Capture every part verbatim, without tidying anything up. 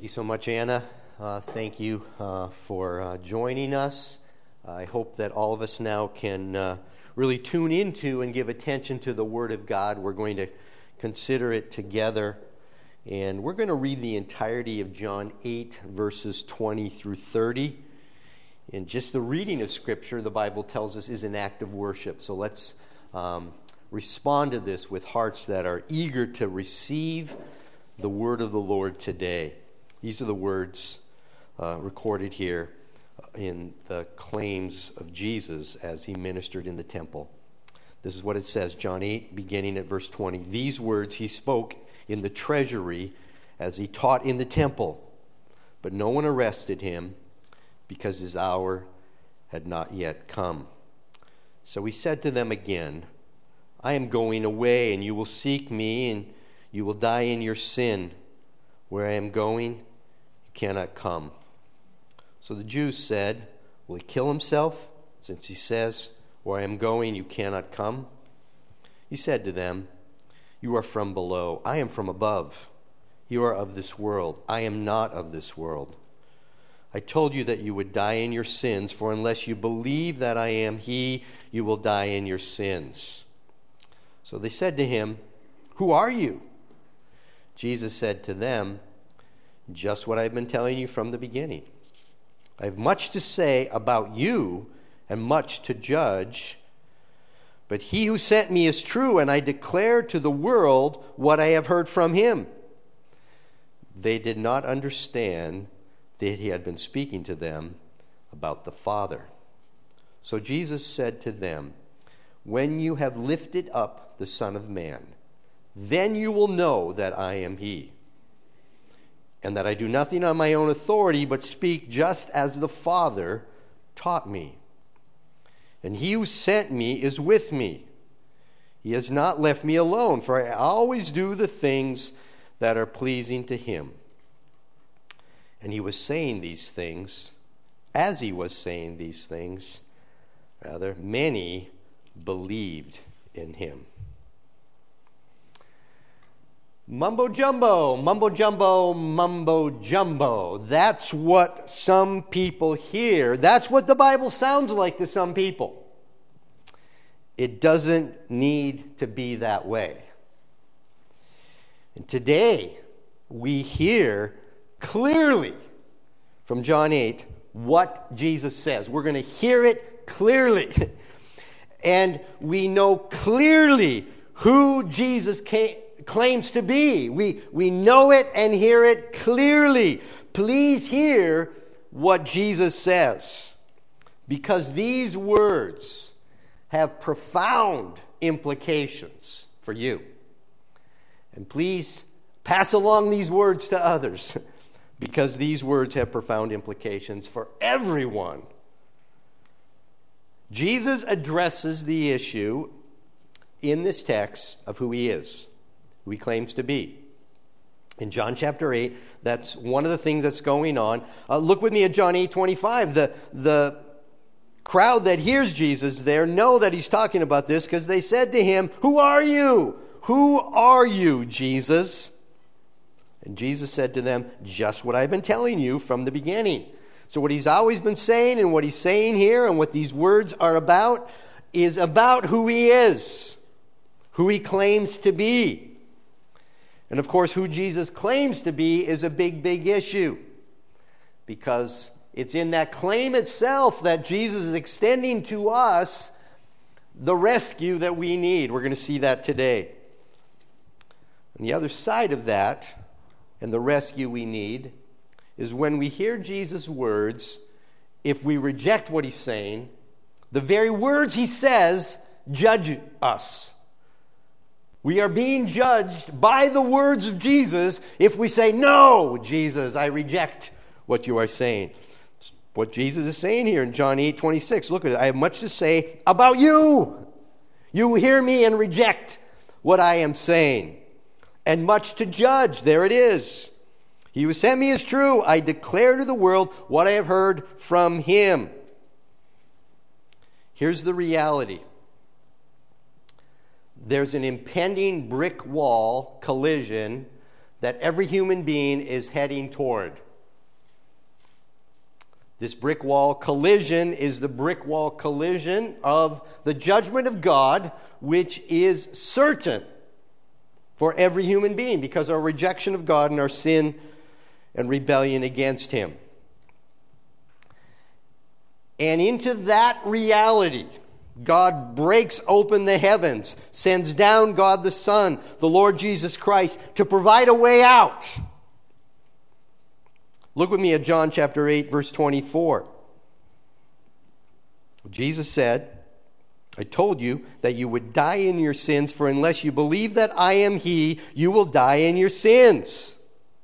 you so much, Anna. Uh, thank you uh, for uh, joining us. I hope that all of us now can uh, really tune into and give attention to the Word of God. We're going to consider it together, and we're going to read the entirety of John eight, verses twenty through thirty. And just the reading of Scripture, the Bible tells us, is an act of worship. So let's um, respond to this with hearts that are eager to receive the word of the Lord today. These are the words uh, recorded here in the claims of Jesus as he ministered in the temple. This is what it says, John eight, beginning at verse twenty. These words he spoke in the treasury as he taught in the temple, but no one arrested him because his hour had not yet come. So he said to them again, I am going away, and you will seek me, and you will die in your sin. Where I am going, you cannot come. So the Jews said, will he kill himself, since he says, where I am going, you cannot come? He said to them, you are from below, I am from above. You are of this world, I am not of this world. I told you that you would die in your sins, for unless you believe that I am he, you will die in your sins. So they said to him, who are you? Jesus said to them, just what I've been telling you from the beginning. I have much to say about you and much to judge, but he who sent me is true, and I declare to the world what I have heard from him. They did not understand that he had been speaking to them about the Father. So Jesus said to them, when you have lifted up the Son of Man, then you will know that I am he, and that I do nothing on my own authority, but speak just as the Father taught me. And he who sent me is with me. He has not left me alone, for I always do the things that are pleasing to him. And he was saying these things, as he was saying these things, rather, many believed in him. Mumbo jumbo, mumbo jumbo, mumbo jumbo. That's what some people hear. That's what the Bible sounds like to some people. It doesn't need to be that way. And today, we hear clearly from John eight what Jesus says. We're going to hear it clearly. And we know clearly who Jesus came claims to be. We, we know it and hear it clearly. Please hear what Jesus says, because these words have profound implications for you. And please pass along these words to others, because these words have profound implications for everyone. Jesus addresses the issue in this text of who he is, who he claims to be. In John chapter eight, that's one of the things that's going on. Uh, look with me at John eight twenty-five. The, the crowd that hears Jesus there know that he's talking about this, because they said to him, who are you? Who are you, Jesus? And Jesus said to them, just what I've been telling you from the beginning. So what he's always been saying, and what he's saying here, and what these words are about, is about who he is, who he claims to be. And of course, who Jesus claims to be is a big, big issue, because it's in that claim itself that Jesus is extending to us the rescue that we need. We're going to see that today. And the other side of that, and the rescue we need, is when we hear Jesus' words, if we reject what he's saying, the very words he says judge us. We are being judged by the words of Jesus if we say, no, Jesus, I reject what you are saying. It's what Jesus is saying here in John eight twenty-six. Look at it. I have much to say about you. You hear me and reject what I am saying. And much to judge. There it is. He who sent me is true. I declare to the world what I have heard from him. Here's the reality. There's an impending brick wall collision that every human being is heading toward. This brick wall collision is the brick wall collision of the judgment of God, which is certain for every human being because of our rejection of God and our sin and rebellion against Him. And into that reality, God breaks open the heavens, sends down God the Son, the Lord Jesus Christ, to provide a way out. Look with me at John chapter eight, verse twenty-four. Jesus said, I told you that you would die in your sins, for unless you believe that I am He, you will die in your sins.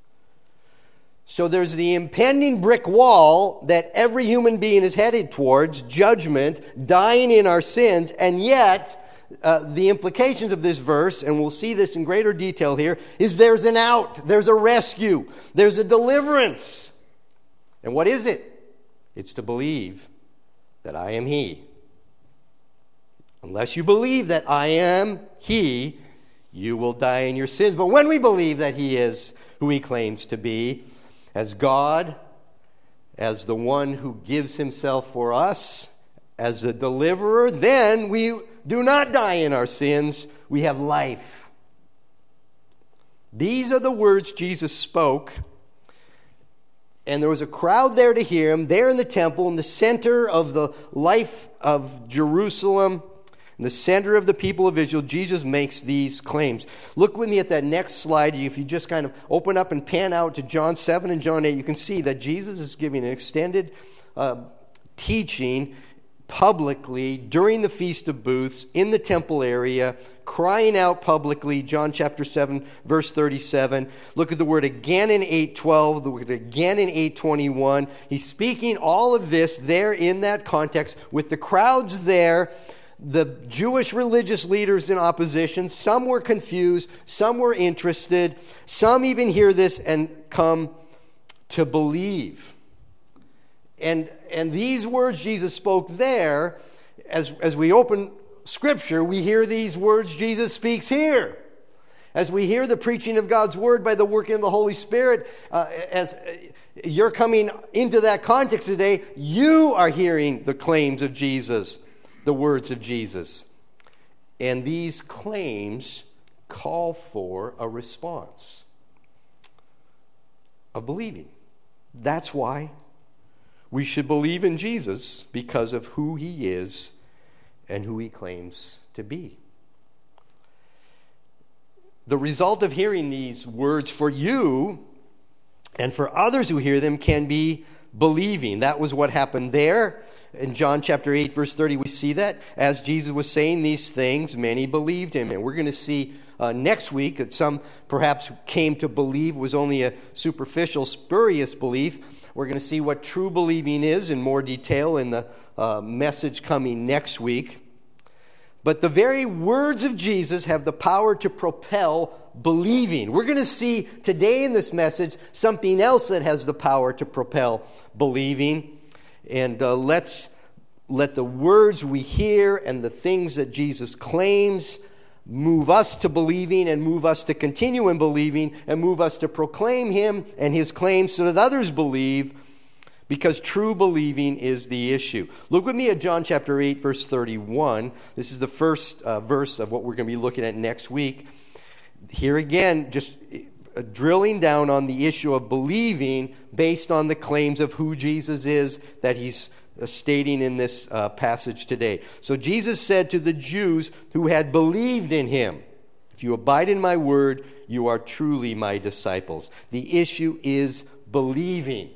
So there's the impending brick wall that every human being is headed towards, judgment, dying in our sins, and yet uh, the implications of this verse, and we'll see this in greater detail here, is there's an out, there's a rescue, there's a deliverance. And what is it? It's to believe that I am He. Unless you believe that I am He, you will die in your sins. But when we believe that He is who He claims to be, as God, as the one who gives Himself for us, as the deliverer, then we do not die in our sins. We have life. These are the words Jesus spoke. And there was a crowd there to hear Him, there in the temple, in the center of the life of Jerusalem, in the center of the people of Israel. Jesus makes these claims. Look with me at that next slide. If you just kind of open up and pan out to John seven and John eight, you can see that Jesus is giving an extended uh, teaching publicly during the Feast of Booths in the temple area, crying out publicly. John chapter seven, verse thirty-seven. Look at the word again in eight twelve. Look at it again in eight twenty-one. He's speaking all of this there in that context with the crowds there, the Jewish religious leaders in opposition. Some were confused, some were interested, some even hear this and come to believe. And and these words Jesus spoke there, as, as we open Scripture, we hear these words Jesus speaks here. As we hear the preaching of God's Word by the working of the Holy Spirit, uh, as you're coming into that context today, you are hearing the claims of Jesus, the words of Jesus. And these claims call for a response of believing. That's why we should believe in Jesus, because of who He is and who He claims to be. The result of hearing these words for you and for others who hear them can be believing. That was what happened there. In John chapter eight, verse thirty, we see that. As Jesus was saying these things, many believed Him. And we're going to see uh, next week that some perhaps came to believe was only a superficial, spurious belief. We're going to see what true believing is in more detail in the uh, message coming next week. But the very words of Jesus have the power to propel believing. We're going to see today in this message something else that has the power to propel believing. And uh, let's let the words we hear and the things that Jesus claims move us to believing and move us to continue in believing and move us to proclaim Him and His claims so that others believe, because true believing is the issue. Look with me at John chapter eight, verse thirty-one. This is the first uh, verse of what we're going to be looking at next week. Here again, just drilling down on the issue of believing based on the claims of who Jesus is that He's stating in this uh, passage today. So Jesus said to the Jews who had believed in Him, if you abide in my word, you are truly my disciples. The issue is believing.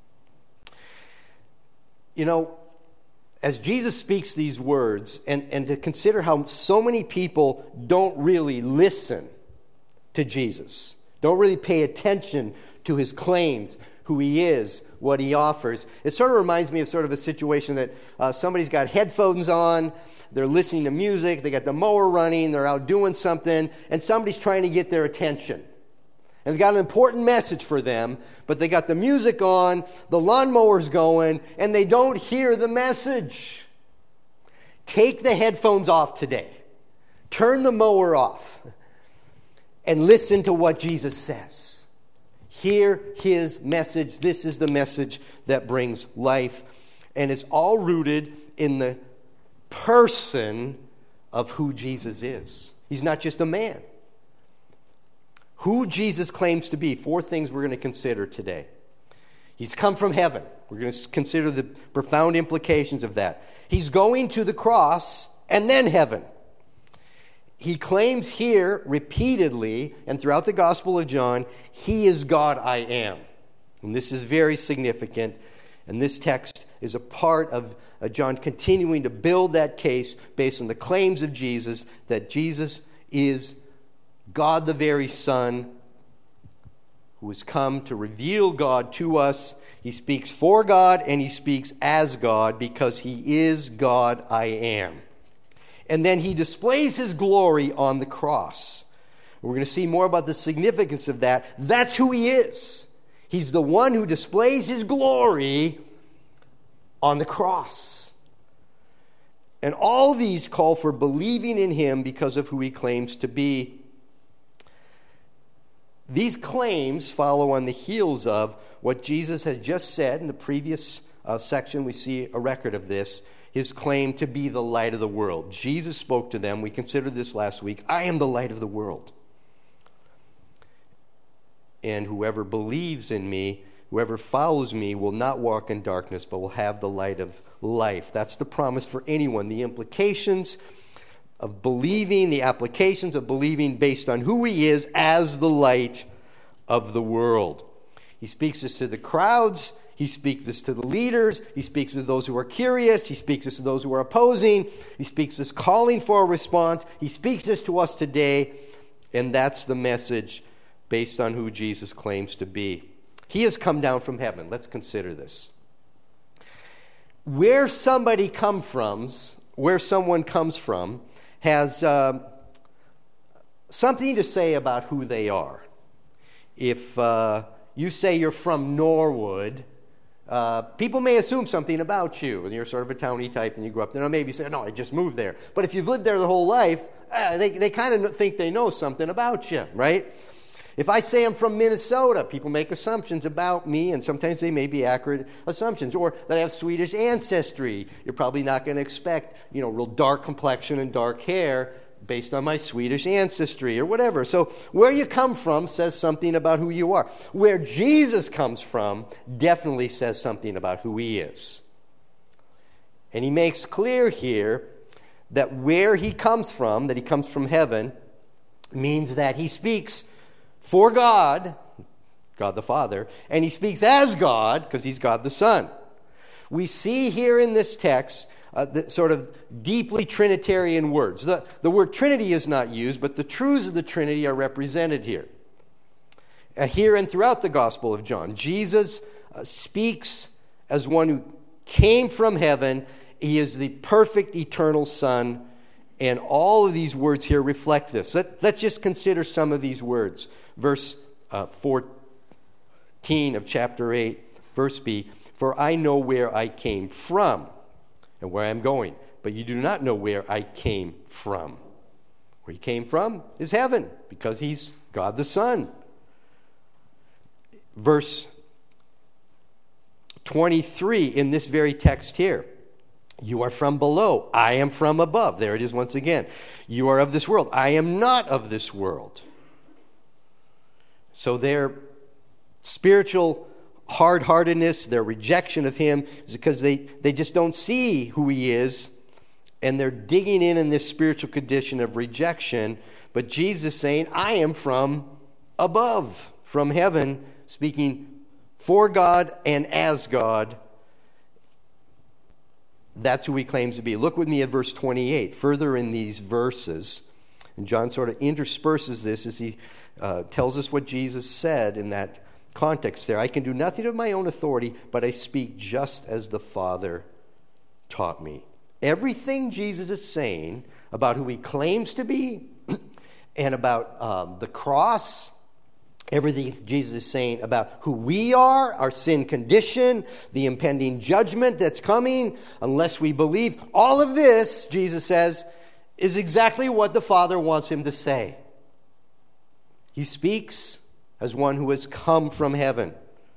You know, as Jesus speaks these words, and, and to consider how so many people don't really listen to Jesus, don't really pay attention to His claims, who He is, what He offers. It sort of reminds me of sort of a situation that uh, somebody's got headphones on, they're listening to music, they got the mower running, they're out doing something, and somebody's trying to get their attention. And they've got an important message for them, but they got the music on, the lawnmower's going, and they don't hear the message. Take the headphones off today. Turn the mower off. and listen to what Jesus says. Hear his message. This is the message that brings life. And it's all rooted in the person of who Jesus is. He's not just a man. Who Jesus claims to be. Four things we're going to consider today. He's come from heaven. We're going to consider the profound implications of that. He's going to the cross and then heaven. He claims here repeatedly and throughout the Gospel of John, he is God, I am. And this is very significant. And this text is a part of uh, John continuing to build that case based on the claims of Jesus that Jesus is God the very Son who has come to reveal God to us. He speaks for God and he speaks as God because he is God, I am. And then he displays his glory on the cross. We're going to see more about the significance of that. That's who he is. He's the one who displays his glory on the cross. And all these call for believing in him because of who he claims to be. These claims follow on the heels of what Jesus has just said in the previous uh, section. We see a record of this. His claim to be the light of the world. Jesus spoke to them. We considered this last week. I am the light of the world. And whoever believes in me, whoever follows me, will not walk in darkness, but will have the light of life. That's the promise for anyone. The implications of believing, the applications of believing based on who he is as the light of the world. He speaks this to the crowds. He speaks this to the leaders. He speaks to those who are curious. He speaks this to those who are opposing. He speaks this calling for a response. He speaks this to us today. And that's the message based on who Jesus claims to be. He has come down from heaven. Let's consider this. Where somebody come from, where someone comes from, has uh, something to say about who they are. If uh, you say you're from Norwood, Uh, people may assume something about you, and you're sort of a townie type, and you grew up there. Or maybe you say, no, I just moved there. But if you've lived there their whole life, uh, they, they kind of think they know something about you, right? If I say I'm from Minnesota, people make assumptions about me, and sometimes they may be accurate assumptions. Or that I have Swedish ancestry. You're probably not going to expect, you know, real dark complexion and dark hair based on my Swedish ancestry or whatever. So where you come from says something about who you are. Where Jesus comes from definitely says something about who he is. And he makes clear here that where he comes from, that he comes from heaven, means that he speaks for God, God the Father, and he speaks as God because he's God the Son. We see here in this text Uh, the sort of deeply Trinitarian words. The, the word Trinity is not used, but the truths of the Trinity are represented here. Uh, here and throughout the Gospel of John, Jesus uh, speaks as one who came from heaven. He is the perfect eternal Son, and all of these words here reflect this. Let, let's just consider some of these words. Verse uh, fourteen of chapter eight, verse B, "For I know where I came from, and where I'm going, but you do not know where I came from." Where he came from is heaven, because he's God the Son. Verse twenty-three in this very text here. "You are from below, I am from above." There it is once again. "You are of this world, I am not of this world." So their spiritual hard-heartedness, their rejection of him, is because they, they just don't see who he is, and they're digging in in this spiritual condition of rejection. But Jesus is saying, I am from above, from heaven, speaking for God and as God. That's who he claims to be. Look with me at verse twenty-eight. Further in these verses, and John sort of intersperses this as he uh, tells us what Jesus said in that context there. "I can do nothing of my own authority, but I speak just as the Father taught me." Everything Jesus is saying about who he claims to be and about um, the cross, everything Jesus is saying about who we are, our sin condition, the impending judgment that's coming unless we believe, all of this, Jesus says, is exactly what the Father wants him to say. He speaks as one who has come from heaven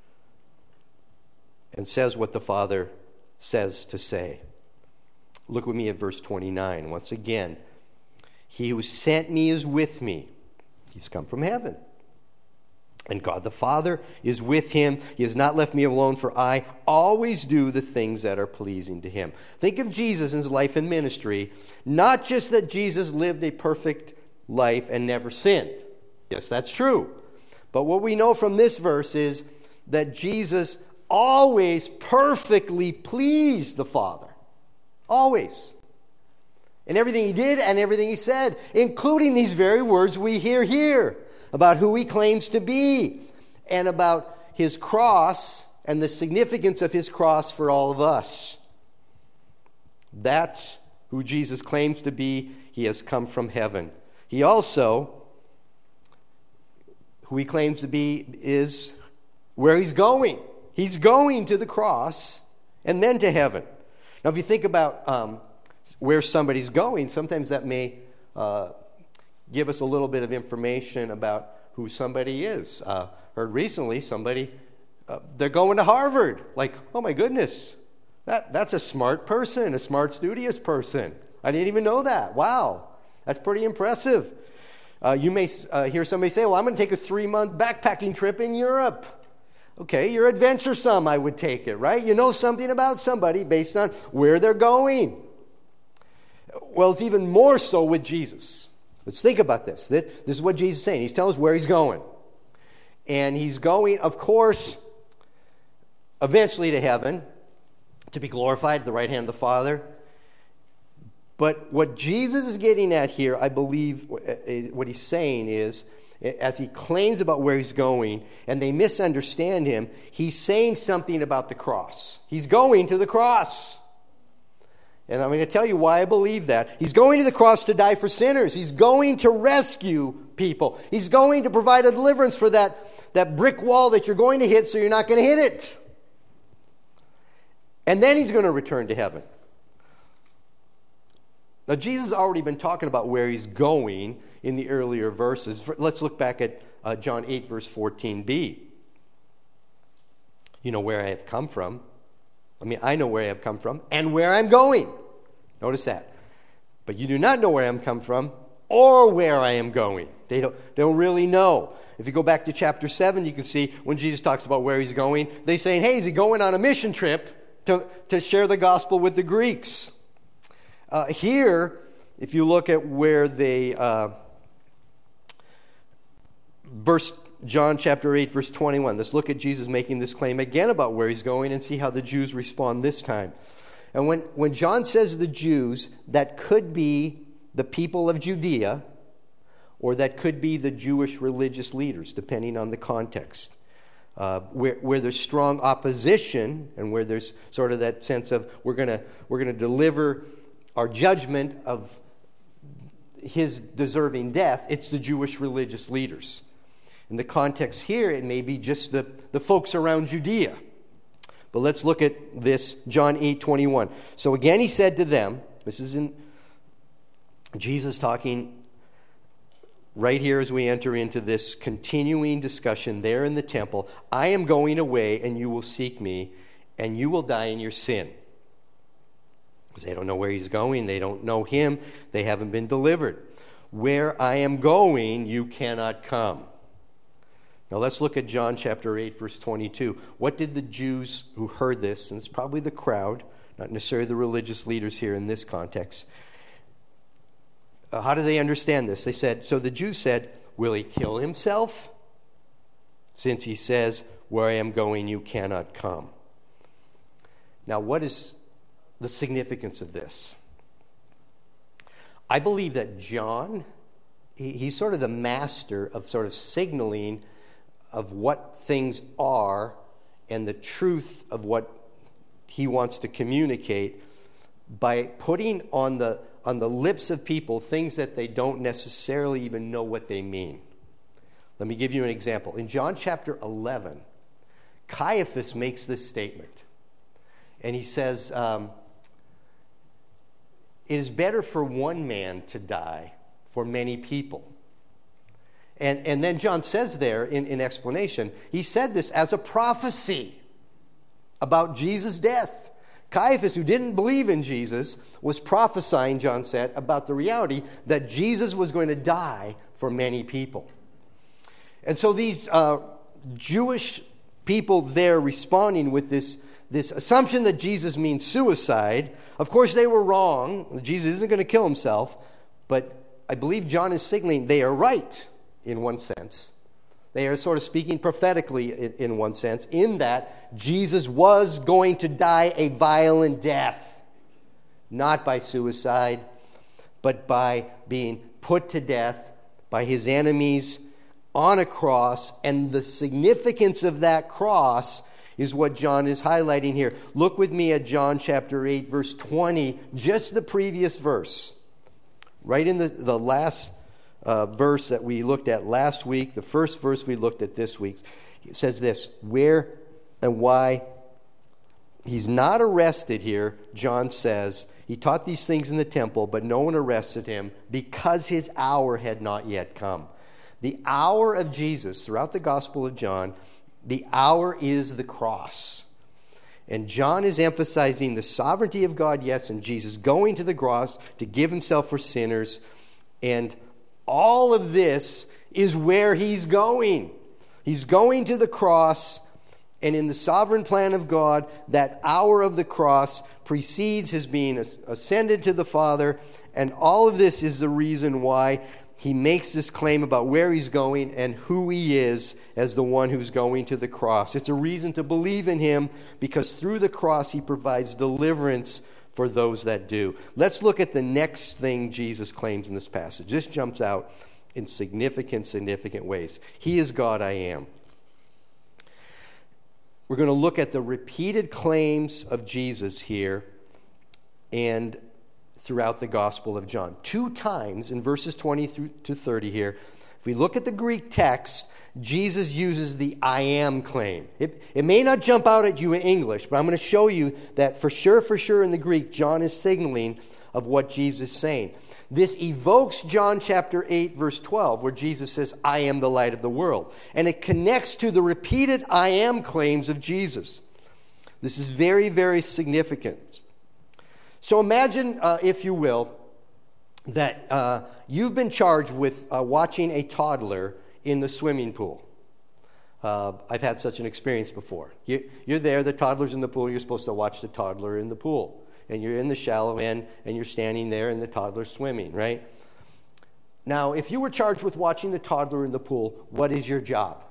and says what the Father says to say. Look with me at verse twenty-nine. Once again, he who sent me is with me. He's come from heaven. And God the Father is with him. He has not left me alone, for I always do the things that are pleasing to him. Think of Jesus in his life and ministry, not just that Jesus lived a perfect life and never sinned. Yes, that's true. But what we know from this verse is that Jesus always perfectly pleased the Father. Always. In everything he did and everything he said, including these very words we hear here about who he claims to be and about his cross and the significance of his cross for all of us. That's who Jesus claims to be. He has come from heaven. He also, who he claims to be, is where he's going. He's going to the cross and then to heaven. Now, if you think about um, where somebody's going, sometimes that may uh, give us a little bit of information about who somebody is. Uh, heard recently somebody, uh, they're going to Harvard. Like, oh my goodness, that, that's a smart person, a smart, studious person. I didn't even know that. Wow, that's pretty impressive. Uh, you may uh, hear somebody say, well, I'm going to take a three-month backpacking trip in Europe. Okay, you're adventuresome, I would take it, right? You know something about somebody based on where they're going. Well, it's even more so with Jesus. Let's think about this. This, this is what Jesus is saying. He's telling us where he's going. And he's going, of course, eventually to heaven, to be glorified at the right hand of the Father. But what Jesus is getting at here, I believe, what he's saying is, as he claims about where he's going, and they misunderstand him, he's saying something about the cross. He's going to the cross. And I'm going to tell you why I believe that. He's going to the cross to die for sinners. He's going to rescue people. He's going to provide a deliverance for that, that brick wall that you're going to hit so you're not going to hit it. And then he's going to return to heaven. Now, Jesus has already been talking about where he's going in the earlier verses. Let's look back at uh, John eight, verse fourteen b. You know where I have come from. I mean, I know where I have come from and where I'm going. Notice that. But you do not know where I am come from or where I am going. They don't, they don't really know. If you go back to chapter seven, you can see when Jesus talks about where he's going, they're saying, hey, is he going on a mission trip to, to share the gospel with the Greeks? Uh, here, if you look at where they, uh, verse John chapter eight, verse twenty-one, let's look at Jesus making this claim again about where he's going and see how the Jews respond this time. And when, when John says the Jews, that could be the people of Judea, or that could be the Jewish religious leaders, depending on the context. Uh, where, where there's strong opposition and where there's sort of that sense of we're gonna we're gonna deliver our judgment of his deserving death, it's the Jewish religious leaders. In the context here, it may be just the, the folks around Judea. But let's look at this, John eight twenty-one. So again he said to them, this is in Jesus talking right here as we enter into this continuing discussion there in the temple, I am going away and you will seek me and you will die in your sin. Because they don't know where he's going. They don't know him. They haven't been delivered. Where I am going, you cannot come. Now let's look at John chapter eight, verse twenty-two. What did the Jews who heard this, and it's probably the crowd, not necessarily the religious leaders here in this context, uh, how do they understand this? They said, so the Jews said, will he kill himself? Since he says, where I am going, you cannot come. Now what is the significance of this? I believe that John, he, he's sort of the master of sort of signaling of what things are and the truth of what he wants to communicate by putting on the on the lips of people things that they don't necessarily even know what they mean. Let me give you an example. In John chapter eleven, Caiaphas makes this statement. And he says, um, it is better for one man to die for many people. And, and then John says there in, in explanation, he said this as a prophecy about Jesus' death. Caiaphas, who didn't believe in Jesus, was prophesying, John said, about the reality that Jesus was going to die for many people. And so these uh, Jewish people there responding with this, this assumption that Jesus means suicide, of course they were wrong. Jesus isn't going to kill himself, but I believe John is signaling they are right in one sense. They are sort of speaking prophetically in, in one sense, in that Jesus was going to die a violent death, not by suicide, but by being put to death by his enemies on a cross. And the significance of that cross is what John is highlighting here. Look with me at John chapter eight, verse twenty, just the previous verse. Right in the, the last uh, verse that we looked at last week, the first verse we looked at this week, it says this, where and why he's not arrested here, John says, he taught these things in the temple, but no one arrested him because his hour had not yet come. The hour of Jesus, throughout the Gospel of John, the hour is the cross. And John is emphasizing the sovereignty of God, yes, and Jesus going to the cross to give himself for sinners. And all of this is where he's going. He's going to the cross, and in the sovereign plan of God, that hour of the cross precedes his being ascended to the Father. And all of this is the reason why he makes this claim about where he's going and who he is as the one who's going to the cross. It's a reason to believe in him because through the cross he provides deliverance for those that do. Let's look at the next thing Jesus claims in this passage. This jumps out in significant, significant ways. He is God, I am. We're going to look at the repeated claims of Jesus here and throughout the Gospel of John. Two times in verses twenty through to thirty here, if we look at the Greek text, Jesus uses the I am claim. It, it may not jump out at you in English, but I'm going to show you that for sure, for sure in the Greek, John is signaling of what Jesus is saying. This evokes John chapter eight, verse twelve, where Jesus says, I am the light of the world. And it connects to the repeated I am claims of Jesus. This is very, very significant. So imagine, uh, if you will, that uh, you've been charged with uh, watching a toddler in the swimming pool. Uh, I've had such an experience before. You, you're there, the toddler's in the pool, you're supposed to watch the toddler in the pool. And you're in the shallow end, and you're standing there, and the toddler's swimming, right? Now, if you were charged with watching the toddler in the pool, what is your job?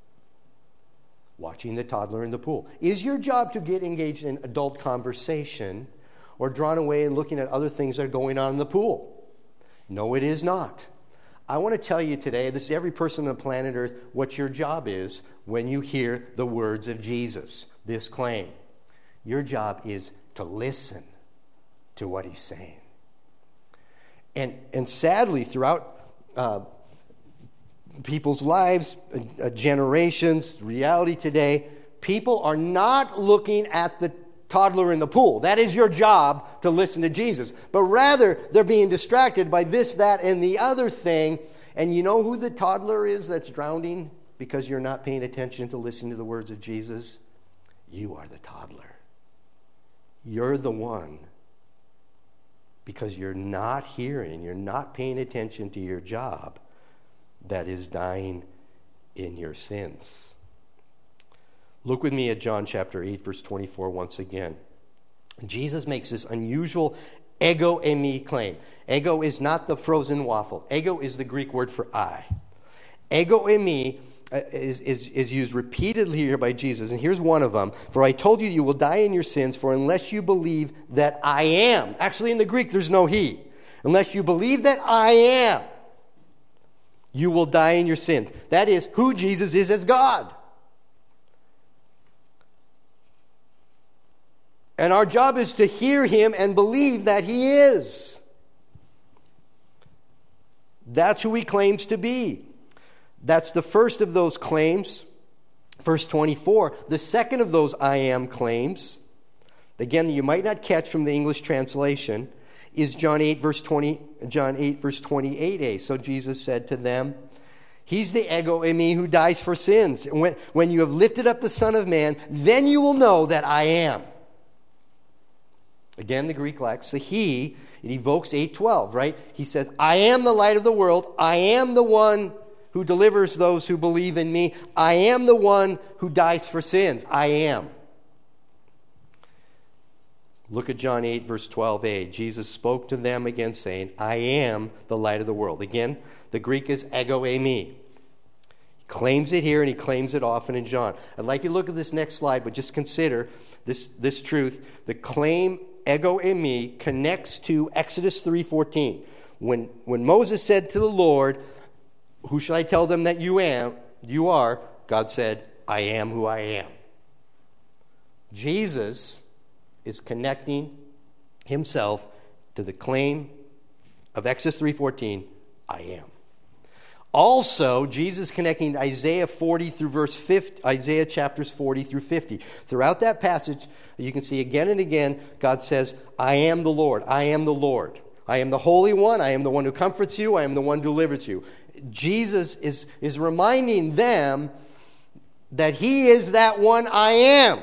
Watching the toddler in the pool. Is your job to get engaged in adult conversation or drawn away and looking at other things that are going on in the pool? No, it is not. I want to tell you today, this is every person on planet Earth, what your job is when you hear the words of Jesus, this claim. Your job is to listen to what he's saying. And, and sadly, throughout uh, people's lives, uh, generations, reality today, people are not looking at the toddler in the pool. That is your job, to listen to Jesus. But rather, they're being distracted by this, that, and the other thing. And you know who the toddler is that's drowning because you're not paying attention to listening to the words of Jesus? You are the toddler. You're the one, because you're not hearing, you're not paying attention to your job, that is dying in your sins. Look with me at John chapter eight, verse twenty-four once again. Jesus makes this unusual ego eimi claim. Ego is not the frozen waffle. Ego is the Greek word for I. Ego eimi is, is, is used repeatedly here by Jesus, and here's one of them. For I told you, you will die in your sins, for unless you believe that I am. Actually, in the Greek, there's no he. Unless you believe that I am, you will die in your sins. That is who Jesus is as God. And our job is to hear him and believe that he is. That's who he claims to be. That's the first of those claims, verse twenty-four. The second of those I am claims, again, you might not catch from the English translation, is John eight, verse twenty, John eight, verse twenty-eight a. So Jesus said to them, He's the ego eimi who dies for sins. When, when you have lifted up the Son of Man, then you will know that I am. Again, the Greek lacks the he. It evokes eight twelve, right? He says, I am the light of the world. I am the one who delivers those who believe in me. I am the one who dies for sins. I am. Look at John eight, verse twelve a. Jesus spoke to them again, saying, I am the light of the world. Again, the Greek is ego eimi. He claims it here, and he claims it often in John. I'd like you to look at this next slide, but just consider this, this truth. The claim ego eimi connects to Exodus three fourteen. When, when Moses said to the Lord, who shall I tell them that you am? You are. God said, I am who I am. Jesus is connecting himself to the claim of Exodus three fourteen, I am. Also, Jesus connecting Isaiah forty through verse fifty, Isaiah chapters forty through fifty. Throughout that passage, you can see again and again, God says, I am the Lord, I am the Lord. I am the Holy One, I am the one who comforts you, I am the one who delivers you. Jesus is, is reminding them that he is that one I am.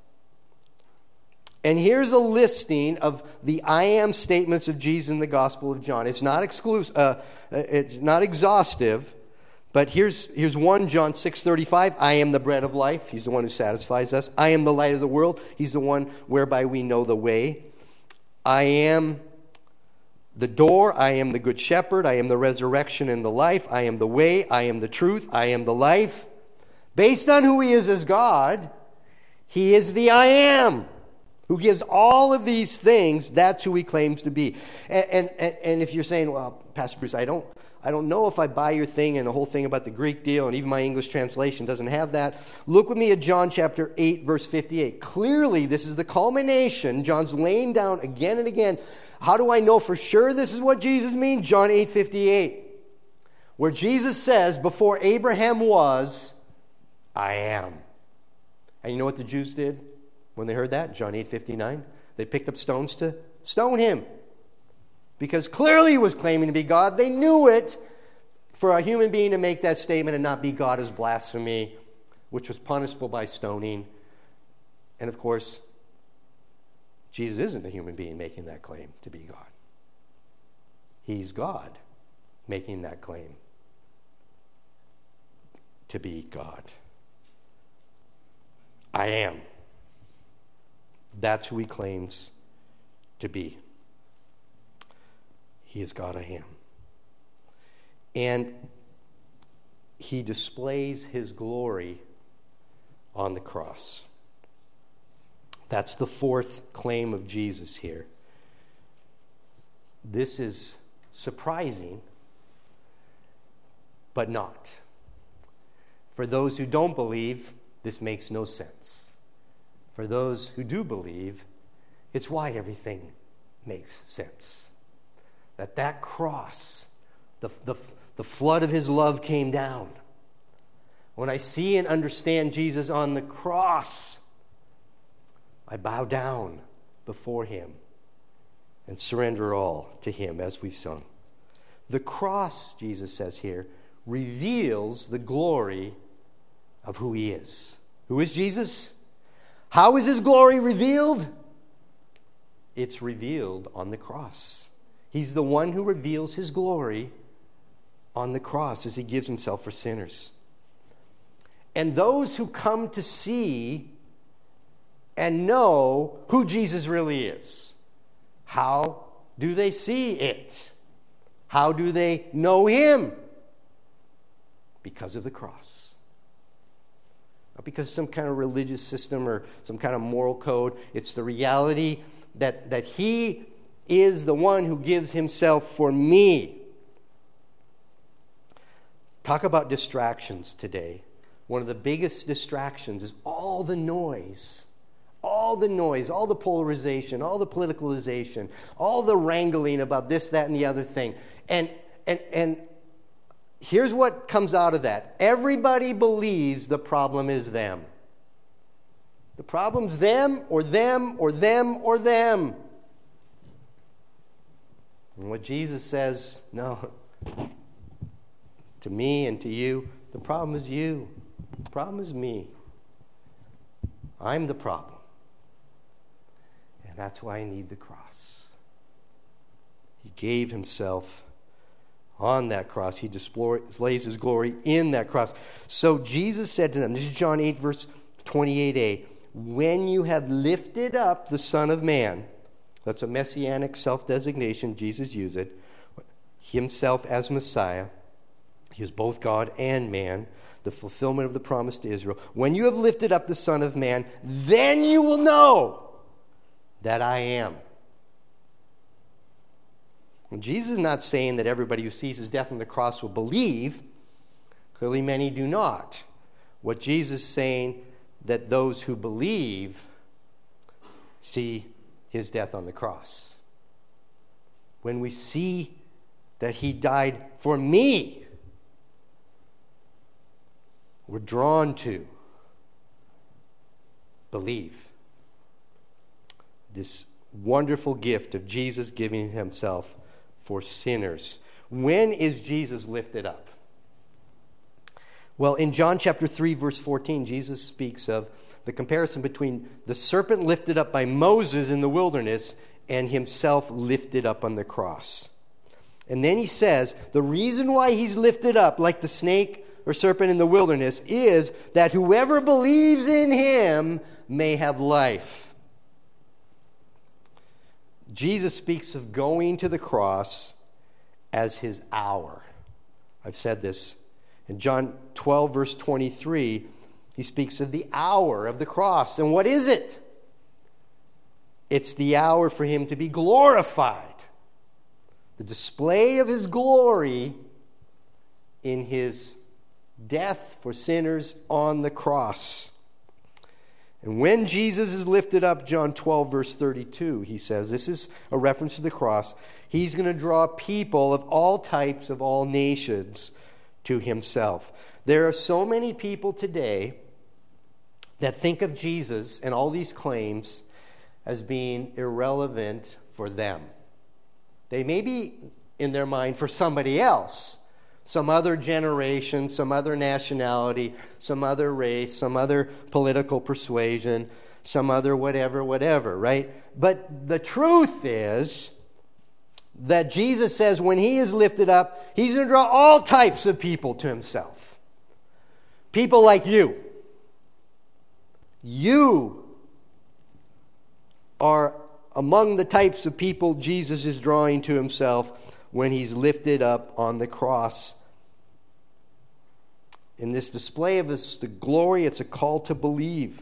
And here's a listing of the I am statements of Jesus in the Gospel of John. It's not exclusive, uh, it's not exhaustive, but here's here's one, John six thirty-five. I am the bread of life. He's the one who satisfies us. I am the light of the world. He's the one whereby we know the way. I am the door. I am the good shepherd. I am the resurrection and the life. I am the way. I am the truth. I am the life. Based on who he is as God, he is the I am, who gives all of these things. That's who he claims to be. And, and, and if you're saying, well, Pastor Bruce, I don't, I don't know if I buy your thing and the whole thing about the Greek deal, and even my English translation doesn't have that. Look with me at John chapter eight, verse fifty-eight. Clearly, this is the culmination. John's laying down again and again. How do I know for sure this is what Jesus means? John eight fifty-eight, where Jesus says, before Abraham was, I am. And you know what the Jews did when they heard that? John eight fifty-nine. They picked up stones to stone him, because clearly he was claiming to be God. They knew it. For a human being to make that statement and not be God is blasphemy, which was punishable by stoning. And of course, Jesus isn't a human being making that claim to be God. He's God making that claim to be God. I am. That's who he claims to be. He is God, I am. And he displays his glory on the cross. That's the fourth claim of Jesus here. This is surprising, but not. For those who don't believe, this makes no sense. For those who do believe, it's why everything makes sense. That that cross, the, the, the flood of his love came down. When I see and understand Jesus on the cross, I bow down before him and surrender all to him, as we've sung. The cross, Jesus says here, reveals the glory of who he is. Who is Jesus? How is his glory revealed? It's revealed on the cross. He's the one who reveals his glory on the cross as he gives himself for sinners. And those who come to see and know who Jesus really is, how do they see it? How do they know him? Because of the cross. Not because some kind of religious system or some kind of moral code. It's the reality that, that he is the one who gives himself for me. Talk about distractions today. One of the biggest distractions is all the noise. All the noise, all the polarization, all the politicalization, all the wrangling about this, that, and the other thing. And and and here's what comes out of that. Everybody believes the problem is them. The problem's them or them or them or them. And what Jesus says, no, to me and to you. The problem is you. The problem is me. I'm the problem. And that's why I need the cross. He gave himself on that cross. He displays his glory in that cross. So Jesus said to them, this is John eight, verse twenty-eight a, when you have lifted up the Son of Man, that's a messianic self-designation, Jesus used it, himself as Messiah, he is both God and man, the fulfillment of the promise to Israel. When you have lifted up the Son of Man, then you will know that I am. And Jesus is not saying that everybody who sees his death on the cross will believe. Clearly many do not. What Jesus is saying, that those who believe see his death on the cross. When we see that he died for me, we're drawn to believe. This wonderful gift of Jesus giving himself for sinners. When is Jesus lifted up? Well, in John chapter three, verse fourteen, Jesus speaks of the comparison between the serpent lifted up by Moses in the wilderness and himself lifted up on the cross. And then he says, the reason why he's lifted up like the snake or serpent in the wilderness is that whoever believes in him may have life. Jesus speaks of going to the cross as his hour. I've said this. In John twelve, verse twenty-three, he speaks of the hour of the cross. And what is it? It's the hour for him to be glorified. The display of his glory in his death for sinners on the cross. And when Jesus is lifted up, John twelve, verse thirty-two, he says, this is a reference to the cross, he's going to draw people of all types, of all nations, to himself. There are so many people today that think of Jesus and all these claims as being irrelevant for them. They may be in their mind for somebody else, some other generation, some other nationality, some other race, some other political persuasion, some other whatever, whatever, right? But the truth is that Jesus says when he is lifted up, he's going to draw all types of people to himself. People like you. You are among the types of people Jesus is drawing to himself when he's lifted up on the cross. In this display of his glory, it's a call to believe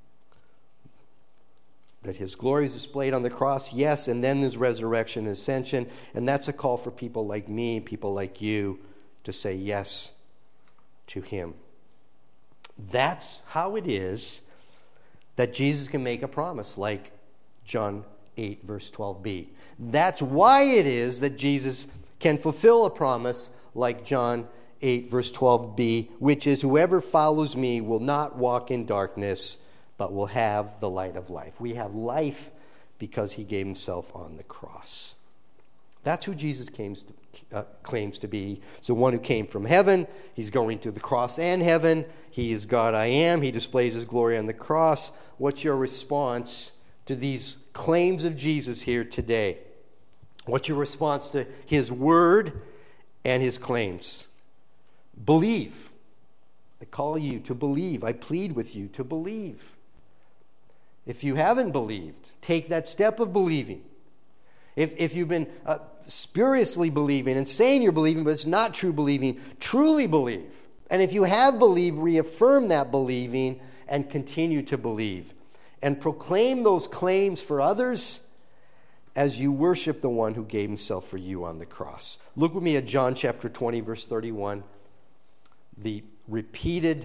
that his glory is displayed on the cross, yes, and then his resurrection and ascension. And that's a call for people like me, people like you, to say yes to him. That's how it is that Jesus can make a promise like John eight, verse twelve b. That's why it is that Jesus can fulfill a promise like John eight, verse twelve b, which is, whoever follows me will not walk in darkness, but will have the light of life. We have life because he gave himself on the cross. That's who Jesus claims to, uh, claims to be. He's the one who came from heaven. He's going to the cross and heaven. He is God I am. He displays his glory on the cross. What's your response to these claims of Jesus here today? What's your response to his word and his claims? Believe. I call you to believe. I plead with you to believe. If you haven't believed, take that step of believing. If, if you've been uh, spuriously believing and saying you're believing, but it's not true believing, truly believe. And if you have believed, reaffirm that believing and continue to believe. And proclaim those claims for others as you worship the one who gave himself for you on the cross. Look with me at John chapter twenty, verse thirty-one. The repeated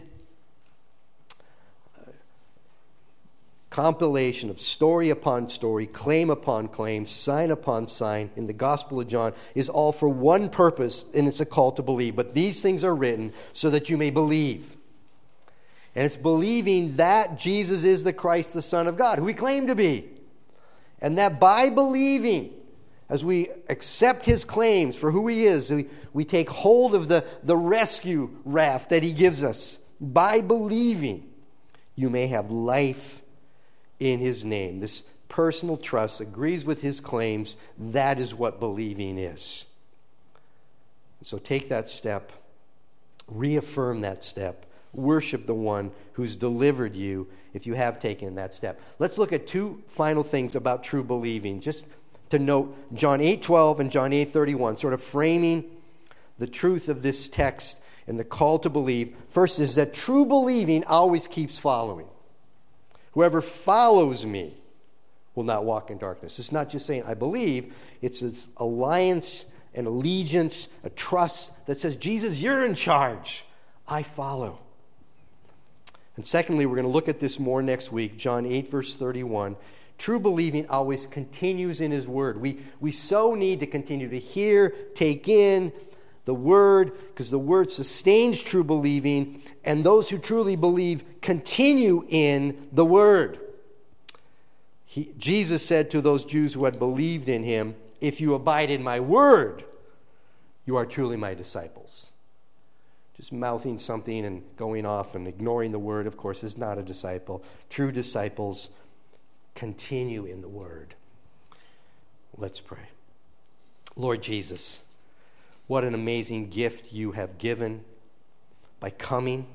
uh, compilation of story upon story, claim upon claim, sign upon sign in the Gospel of John is all for one purpose, and it's a call to believe. But these things are written so that you may believe. And it's believing that Jesus is the Christ, the Son of God, who he claimed to be. And that by believing as we accept his claims for who he is, we, we take hold of the, the rescue raft that he gives us. By believing, you may have life in his name. This personal trust agrees with his claims. That is what believing is. So take that step. Reaffirm that step. Worship the one who's delivered you if you have taken that step. Let's look at two final things about true believing. Just to note, John eight twelve and John eight thirty-one, sort of framing the truth of this text and the call to believe. First is that true believing always keeps following. Whoever follows me will not walk in darkness. It's not just saying, I believe. It's this alliance, an allegiance, a trust that says, Jesus, you're in charge. I follow. And secondly, we're going to look at this more next week, John eight, verse thirty-one. True believing always continues in his word. We, we so need to continue to hear, take in the word, because the word sustains true believing, and those who truly believe continue in the word. He, Jesus said to those Jews who had believed in him, if you abide in my word, you are truly my disciples. Just mouthing something and going off and ignoring the word, of course, is not a disciple. True disciples continue in the word. Let's pray. Lord Jesus, what an amazing gift you have given by coming,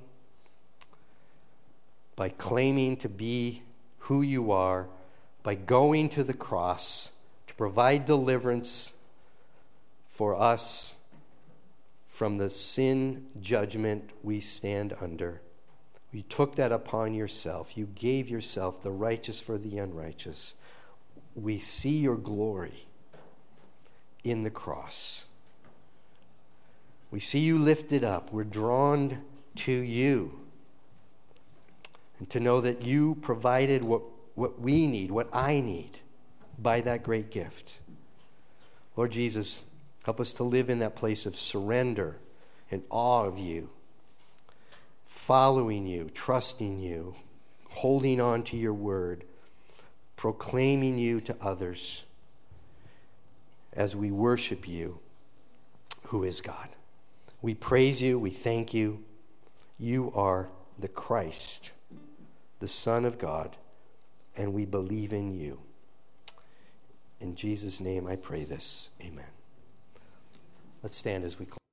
by claiming to be who you are, by going to the cross to provide deliverance for us from the sin judgment we stand under. You took that upon yourself. You gave yourself, the righteous for the unrighteous. We see your glory in the cross. We see you lifted up. We're drawn to you. And to know that you provided what, what we need, what I need, by that great gift. Lord Jesus, help us to live in that place of surrender and awe of you, following you, trusting you, holding on to your word, proclaiming you to others as we worship you, who is God. We praise you, we thank you. You are the Christ, the Son of God, and we believe in you. In Jesus' name I pray this. Amen. Let's stand as we close.